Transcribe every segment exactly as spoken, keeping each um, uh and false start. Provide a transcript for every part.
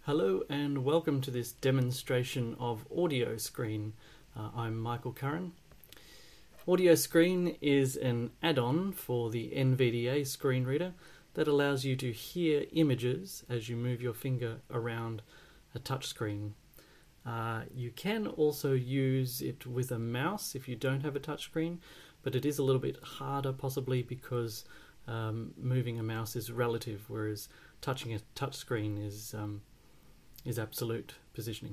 Hello and welcome to this demonstration of Audio Screen. Uh, I'm Michael Curran. Audio Screen is an add-on for the N V D A screen reader that allows you to hear images as you move your finger around a touchscreen. Uh, you can also use it with a mouse if you don't have a touchscreen, but it is a little bit harder possibly because um, moving a mouse is relative, whereas touching a touchscreen is um, is absolute positioning.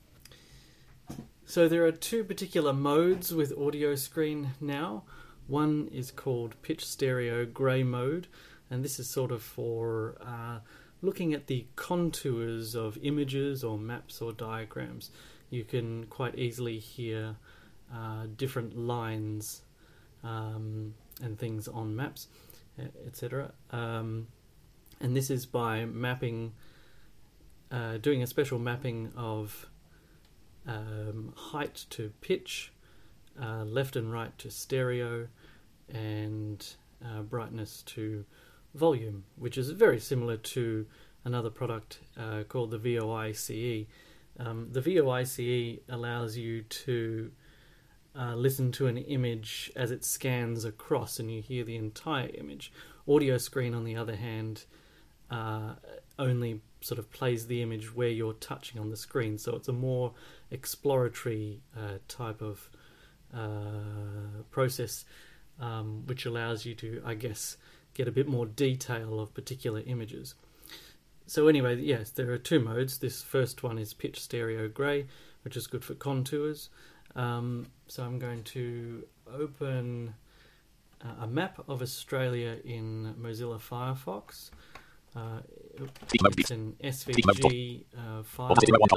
So there are two particular modes with Audio Screen now. One is called Pitch Stereo Grey mode, and this is sort of for uh, looking at the contours of images or maps or diagrams. You can quite easily hear uh, different lines um, and things on maps, et cetera. Um, and this is by mapping Uh, doing a special mapping of um, height to pitch, uh, left and right to stereo, and uh, brightness to volume, which is very similar to another product uh, called the V O I C E. Um, the V O I C E allows you to uh, listen to an image as it scans across and you hear the entire image. Audio Screen, on the other hand, uh, only sort of plays the image where you're touching on the screen, so it's a more exploratory uh, type of uh, process, um, which allows you to, I guess, get a bit more detail of particular images. So anyway, yes, there are two modes. This first one is Pitch Stereo Grey, which is good for contours. Um, so I'm going to open uh, a map of Australia in Mozilla Firefox. Uh, it's an S V G uh, file.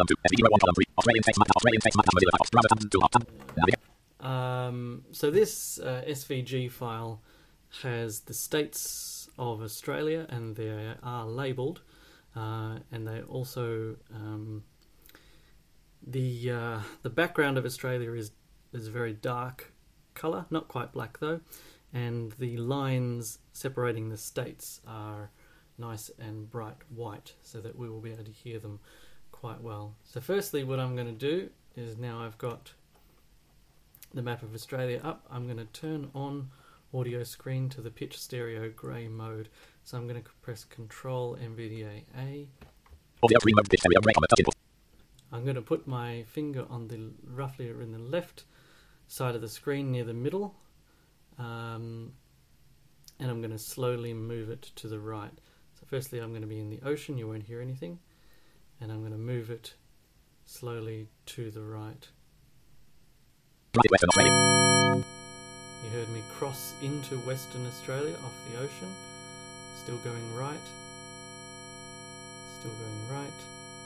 Um, so this uh, S V G file has the states of Australia, and they are labelled, uh, and they also um, the uh, the background of Australia is is a very dark colour, not quite black though, and the lines separating the states are nice and bright white, so that we will be able to hear them quite well. So firstly, what I'm going to do is, now I've got the map of Australia up, I'm going to turn on Audio Screen to the Pitch Stereo Grey mode. So I'm going to press Control N V D A A. I'm going to put my finger on the roughly in the left side of the screen near the middle, um, and I'm going to slowly move it to the right. So firstly, I'm going to be in the ocean, you won't hear anything, and I'm going to move it slowly to the right. You heard me cross into Western Australia off the ocean, still going right, still going right,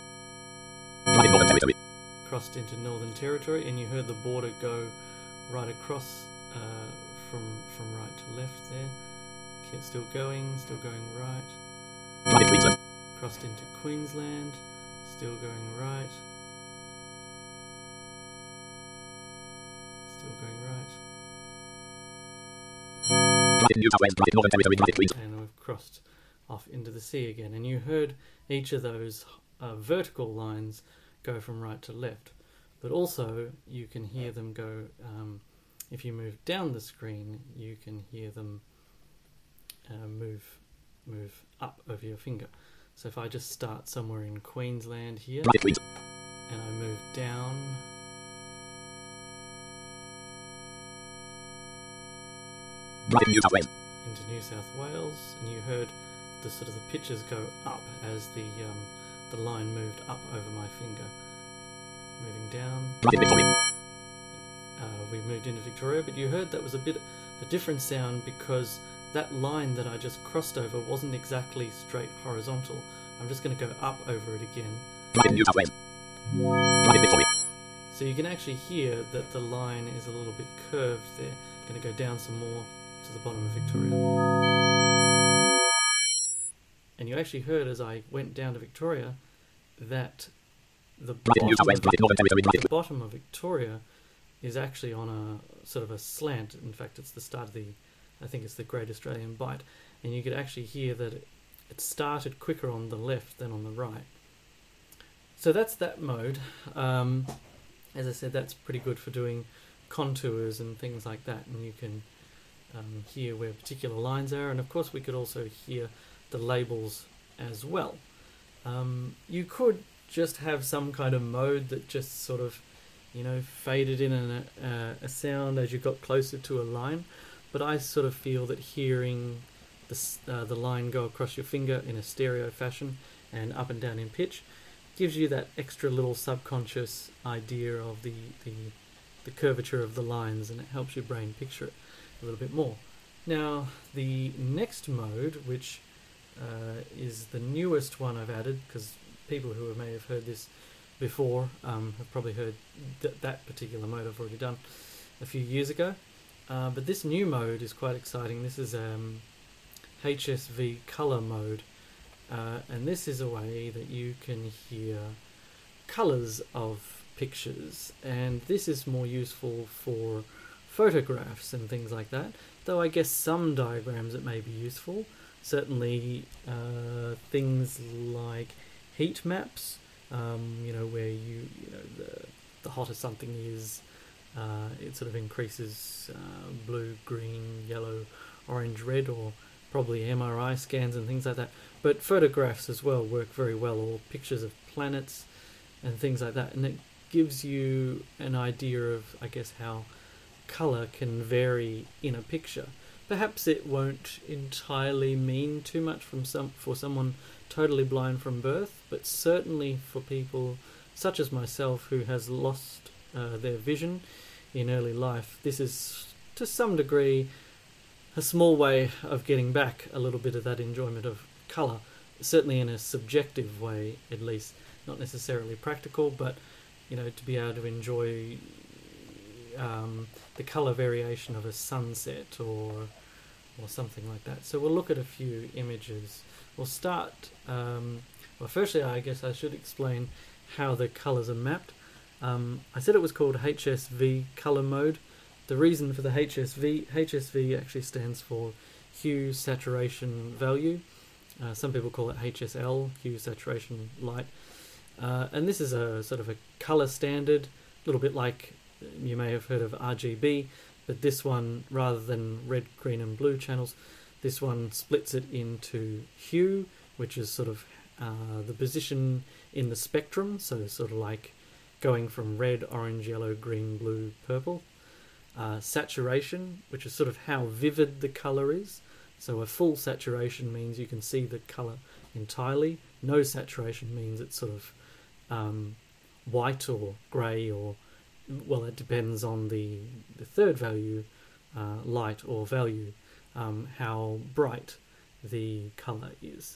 crossed into Northern Territory, and you heard the border go right across uh, from, from right to left there. Okay, still going, still going right. Crossed into Queensland, still going right, still going right, and we've crossed off into the sea again, and you heard each of those uh, vertical lines go from right to left, but also you can hear them go, um, if you move down the screen, you can hear them uh, move move up over your finger. So if I just start somewhere in Queensland here, and I move down, into New South Wales, and you heard the sort of the pitches go up as the um, the line moved up over my finger. Moving down, uh, we moved into Victoria, but you heard that was a bit a different sound because that line that I just crossed over wasn't exactly straight horizontal. I'm just going to go up over it again. So you can actually hear that the line is a little bit curved there. Going to go down some more to the bottom of Victoria. And you actually heard as I went down to Victoria that the bottom of, the bottom of Victoria is actually on a sort of a slant. In fact, it's the start of the, I think it's the Great Australian Bight, and you could actually hear that it, it started quicker on the left than on the right. so that's that mode. Um, as I said, that's pretty good for doing contours and things like that, and you can um, hear where particular lines are, and of course we could also hear the labels as well. Um, you could just have some kind of mode that just sort of, you know, faded in an, uh, a sound as you got closer to a line, but I sort of feel that hearing the, uh, the line go across your finger in a stereo fashion and up and down in pitch gives you that extra little subconscious idea of the, the, the curvature of the lines, and it helps your brain picture it a little bit more. Now, the next mode, which uh, is the newest one I've added, because people who may have heard this before um, have probably heard th that particular mode I've already done a few years ago. Uh, but this new mode is quite exciting. This is um, H S V color mode, uh, and this is a way that you can hear colors of pictures, and this is more useful for photographs and things like that, though I guess some diagrams it may be useful. Certainly uh, things like heat maps, um, you know, where you, you know, the, the hotter something is, uh, it sort of increases uh, blue, green, yellow, orange, red, or probably M R I scans and things like that. But photographs as well work very well, or pictures of planets and things like that, and it gives you an idea of, I guess, how colour can vary in a picture. Perhaps it won't entirely mean too much from some for someone totally blind from birth, but certainly for people such as myself who has lost uh, their vision in early life, this is to some degree a small way of getting back a little bit of that enjoyment of colour, certainly in a subjective way at least, not necessarily practical, but you know, to be able to enjoy um, the colour variation of a sunset or or something like that. So we'll look at a few images. We'll start, um, well firstly I guess I should explain how the colours are mapped. Um, I said it was called H S V colour mode. The reason for the H S V, H S V actually stands for hue saturation value. Uh, some people call it H S L, hue saturation light. Uh, and this is a sort of a colour standard, a little bit like you may have heard of R G B, but this one, rather than red, green and blue channels, this one splits it into hue, which is sort of uh, the position in the spectrum, so sort of like going from red, orange, yellow, green, blue, purple. Uh, saturation, which is sort of how vivid the colour is. So a full saturation means you can see the colour entirely. No saturation means it's sort of um, white or grey, or, well, it depends on the, the third value, uh, light or value, um, how bright the colour is.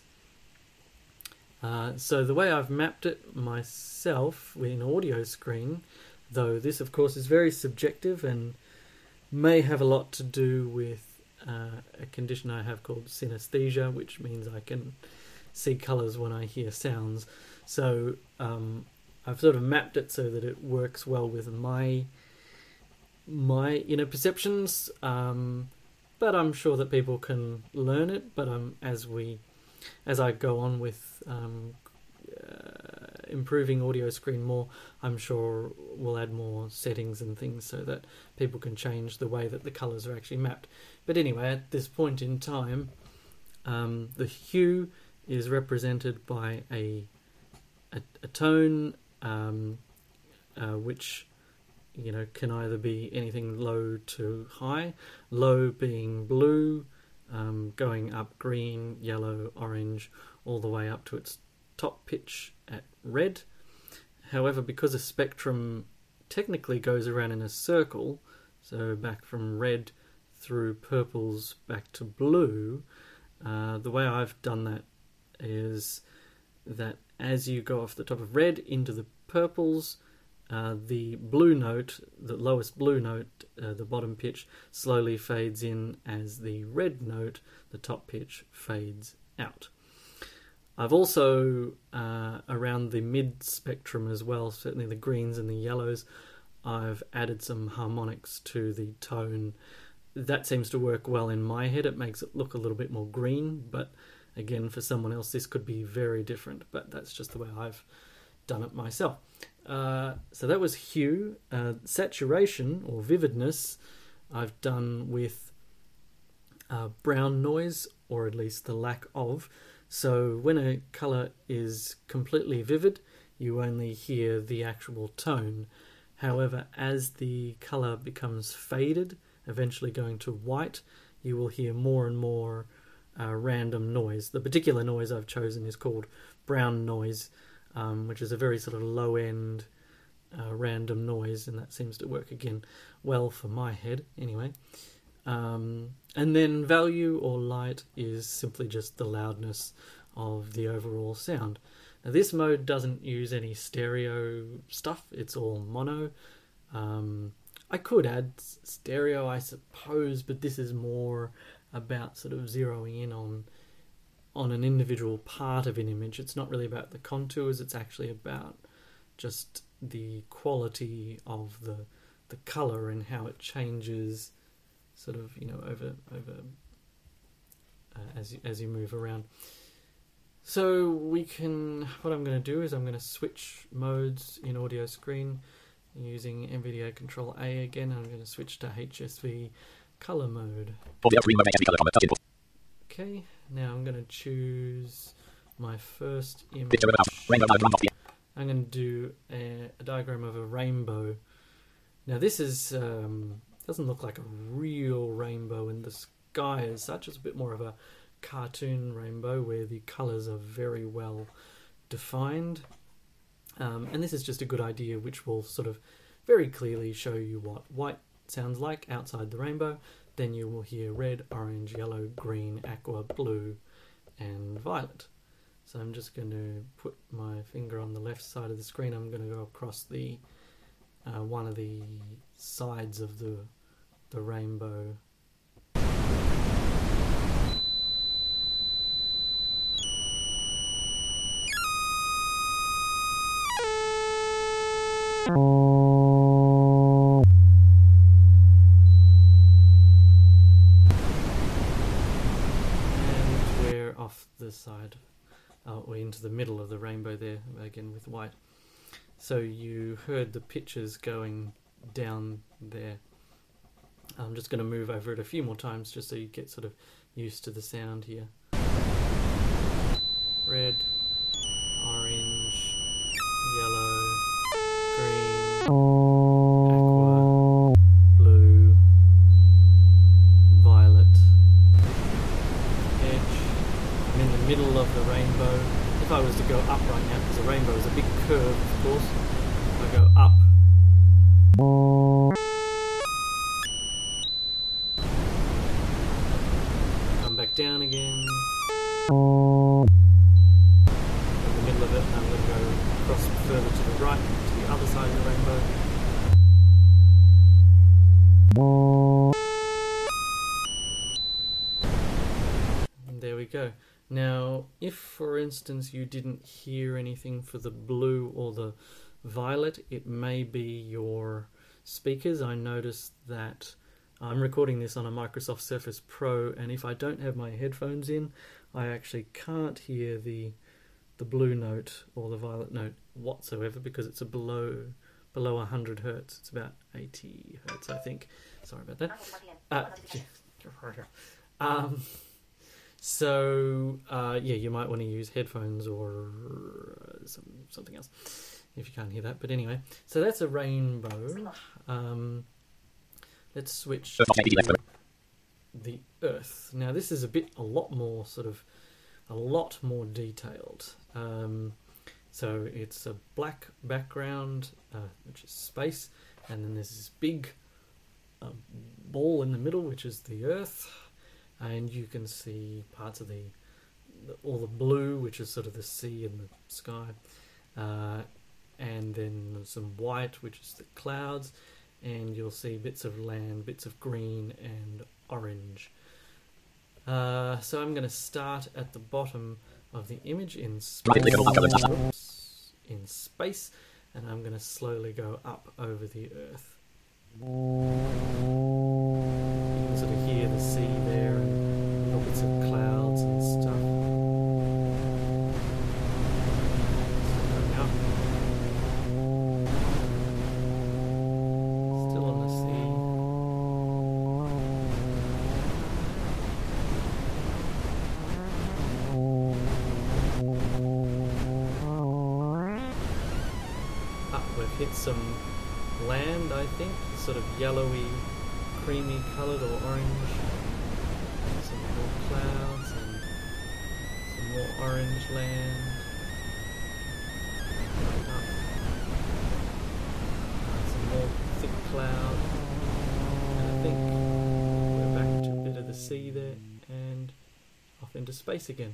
Uh, so the way I've mapped it myself in audio screen, though this of course is very subjective and may have a lot to do with uh, a condition I have called synesthesia, which means I can see colours when I hear sounds. So um, I've sort of mapped it so that it works well with my my inner perceptions, um, but I'm sure that people can learn it. But um, as we as I go on with um, uh, improving audio screen more, I'm sure we'll add more settings and things so that people can change the way that the colours are actually mapped. But anyway, at this point in time, um, the hue is represented by a a, a tone um, uh, which, you know, can either be anything low to high, low being blue, um, going up green, yellow, orange, all the way up to its top pitch at red. However, because a spectrum technically goes around in a circle, so back from red through purples back to blue, uh, the way I've done that is that as you go off the top of red into the purples, uh, the blue note, the lowest blue note, uh, the bottom pitch, slowly fades in as the red note, the top pitch, fades out. I've also, uh, around the mid-spectrum as well, certainly the greens and the yellows, I've added some harmonics to the tone. That seems to work well in my head. It makes it look a little bit more green, but again, for someone else, this could be very different. But that's just the way I've done it myself. Uh, so that was hue. Uh, saturation or vividness I've done with uh, brown noise, or at least the lack of. So when a colour is completely vivid, you only hear the actual tone. However, as the colour becomes faded, eventually going to white, you will hear more and more uh, random noise. The particular noise I've chosen is called brown noise, um, which is a very sort of low-end uh, random noise, and that seems to work again well for my head anyway. Um, and then value or light is simply just the loudness of the overall sound. Now, this mode doesn't use any stereo stuff, it's all mono. Um, I could add stereo, I suppose, but this is more about sort of zeroing in on on an individual part of an image. It's not really about the contours, it's actually about just the quality of the the colour and how it changes sort of, you know, over over uh, as you, as you move around. So we can, what I'm going to do is I'm going to switch modes in audio screen using NVIDIA Control A again. I'm going to switch to H S V color mode. Okay, now I'm going to choose my first image. I'm going to do a, a diagram of a rainbow. Now this is um, doesn't look like a real rainbow in the sky as such. It's a bit more of a cartoon rainbow where the colours are very well defined. Um, and this is just a good idea which will sort of very clearly show you what white sounds like outside the rainbow. Then you will hear red, orange, yellow, green, aqua, blue and violet. So I'm just going to put my finger on the left side of the screen. I'm going to go across the uh, one of the sides of the the rainbow. And we're off the side, uh, we're into the middle of the rainbow there, again with white. So you heard the pictures going down there. I'm just going to move over it a few more times just so you get sort of used to the sound here. Red, orange, yellow, green, aqua, blue, violet, edge. I'm in the middle of the rainbow. If I was to go up right now, because the rainbow is a big curve, of course, if I go up, come back down again, in the middle of it, and I'm going to go across further to the right, to the other side of the rainbow. And there we go. Now, if for instance you didn't hear anything for the blue or the violet, it may be your speakers. I noticed that I'm recording this on a Microsoft Surface Pro, and if I don't have my headphones in, I actually can't hear the the blue note or the violet note whatsoever because it's a below below one hundred hertz. It's about eighty hertz, I think. Sorry about that. Uh, um, so uh, yeah, you might want to use headphones or some, something else if you can't hear that. But anyway, so that's a rainbow. Um, let's switch to the Earth. Now this is a bit, a lot more sort of, a lot more detailed. Um, so it's a black background, uh, which is space, and then there's this big uh, ball in the middle, which is the Earth, and you can see parts of the, the all the blue, which is sort of the sea and the sky, uh, and then some white, which is the clouds, and you'll see bits of land, bits of green and orange. Uh, so I'm going to start at the bottom of the image in space, in space, and I'm going to slowly go up over the Earth. You can sort of hear the sea there and little bits of clouds and stuff. So going up. we've hit some land, I think, sort of yellowy, creamy coloured or orange. Some more clouds and some more orange land. Up. Some more thick cloud. And I think we're back to a bit of the sea there and off into space again.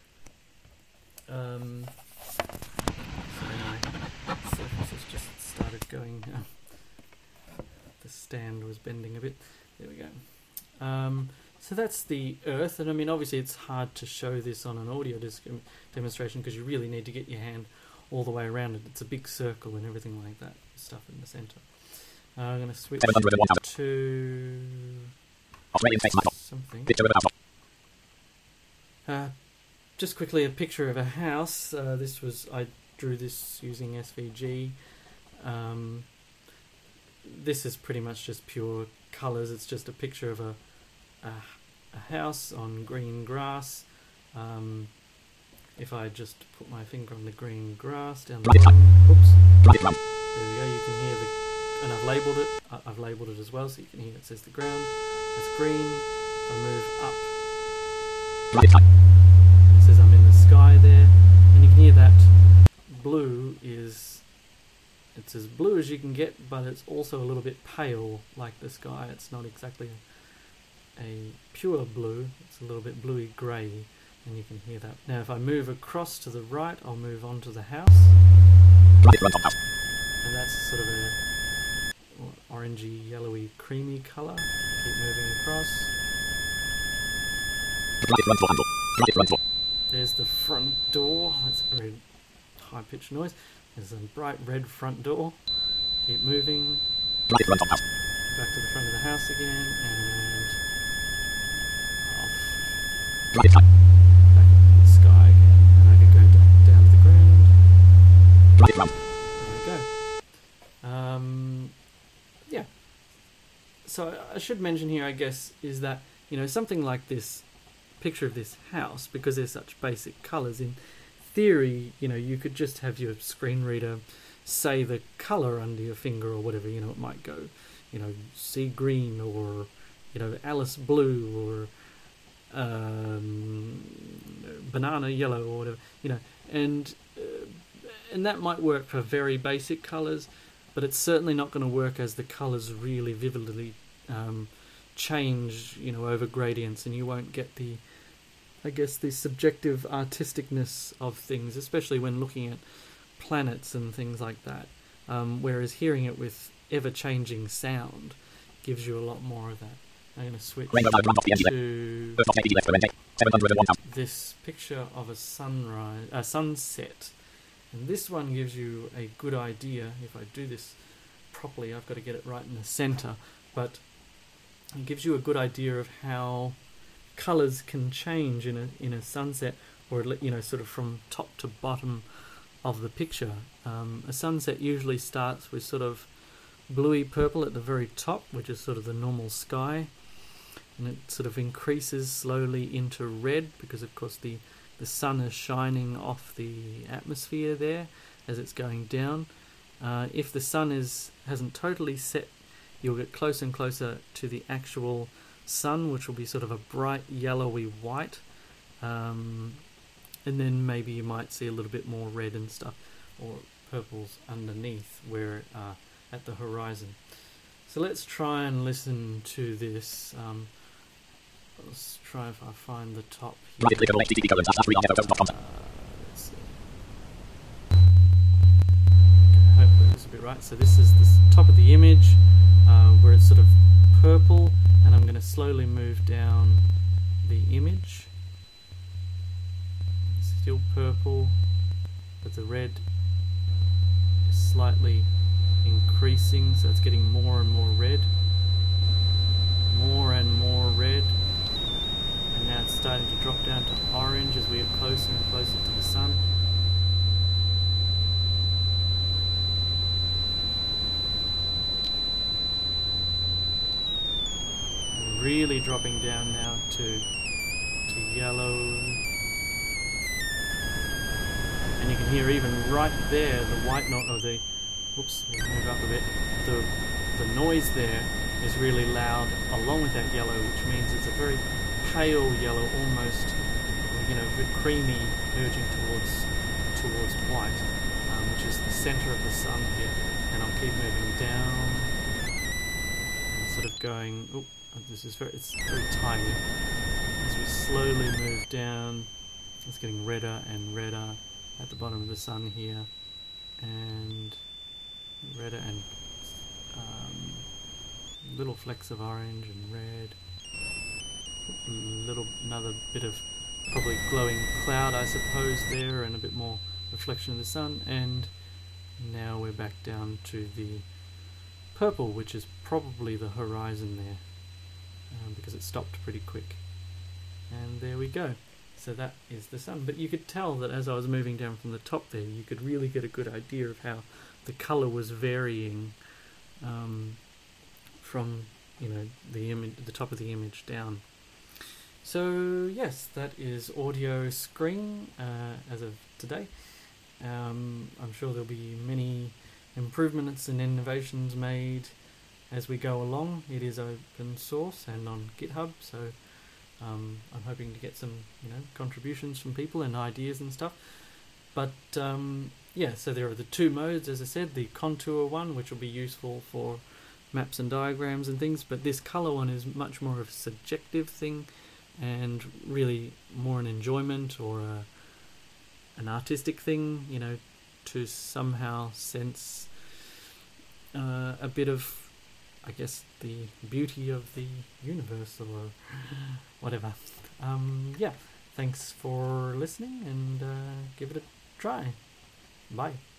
Um, so anyway, surface has just started going. Uh, the stand was bending a bit. There we go. Um, so that's the Earth, and I mean, obviously, it's hard to show this on an audio disc demonstration because you really need to get your hand all the way around it. It's a big circle and everything like that. Stuff in the centre. Uh, I'm going to switch to something. Uh, just quickly, a picture of a house. Uh, this was I drew this using S V G. Um, this is pretty much just pure colours. It's just a picture of a a, a house on green grass. Um, if I just put my finger on the green grass down the bottom, oops, there we go. You can hear the, and I've labelled it. I've labelled it as well, so you can hear it says the ground. It's green. I move up. It says I'm in the sky there, and you can hear that blue is, it's as blue as you can get, but it's also a little bit pale like the sky. It's not exactly a, a pure blue, it's a little bit bluey grey, and you can hear that. Now if I move across to the right, I'll move on to the house, and that's sort of a orangey, yellowy, creamy colour. Keep moving across. There's the front door. That's a very high-pitched noise. There's a bright red front door. Keep moving. Back to the front of the house again, and off. Back up to the sky again, and I could go down to the ground. There we go. Um, yeah. So I should mention here, I guess, is that, you know, something like this picture of this house, because they're such basic colours, in theory, you know, you could just have your screen reader say the colour under your finger or whatever. You know, it might go, you know, sea green, or, you know, Alice blue, or um, banana yellow, or whatever, you know, and uh, and that might work for very basic colours, but it's certainly not going to work as the colours really vividly um, change, you know, over gradients, and you won't get the, I guess, the subjective artisticness of things, especially when looking at planets and things like that. Um, whereas hearing it with ever-changing sound gives you a lot more of that. I'm going to switch to this picture of a sunrise, a sunset, and this one gives you a good idea. If I do this properly, I've got to get it right in the centre, but it gives you a good idea of how colours can change in a in a sunset, or, you know, sort of from top to bottom of the picture. Um, a sunset usually starts with sort of bluey purple at the very top, which is sort of the normal sky, and it sort of increases slowly into red because, of course, the the sun is shining off the atmosphere there as it's going down. Uh, if the sun is hasn't totally set, you'll get closer and closer to the actual sun, which will be sort of a bright yellowy white, um, and then maybe you might see a little bit more red and stuff, or purples underneath where uh, at the horizon. So let's try and listen to this. Um, let's try if I find the top here. Uh, let's see. Okay, hopefully this will be right. So this is the top of the image, uh, where it's sort of purple, and I'm going to slowly move down the image. It's still purple, but the red is slightly increasing, so it's getting more and more red, more and more red, and now it's starting to drop down to orange as we get closer and closer to the sun. Really dropping down now to to yellow, and you can hear even right there the white note, or the Oops, we'll move up a bit. The, the noise there is really loud along with that yellow, which means it's a very pale yellow, almost, you know, a bit creamy, verging towards towards white, um, which is the center of the sun here. And I'll keep moving down, and sort of going. Oh, this is very it's very tiny. As we slowly move down, it's getting redder and redder at the bottom of the sun here, and redder and um, little flecks of orange and red. Little another bit of probably glowing cloud, I suppose, there, and a bit more reflection of the sun. And now we're back down to the purple, which is probably the horizon there, um, because it stopped pretty quick. And there we go. So that is the sun. But you could tell that as I was moving down from the top there, you could really get a good idea of how the colour was varying um, from, you know, the image, the top of the image down. So yes, that is Audio Screen uh, as of today. Um, I'm sure there'll be many improvements and innovations made as we go along. It is open source and on GitHub, so um, I'm hoping to get some, you know, contributions from people and ideas and stuff. But um, yeah, so there are the two modes, as I said, the contour one, which will be useful for maps and diagrams and things, but this color one is much more of a subjective thing, and really more an enjoyment or a, an artistic thing, you know, to somehow sense uh, a bit of, I guess, the beauty of the universe or whatever. Um, yeah, thanks for listening, and uh, give it a try. Bye.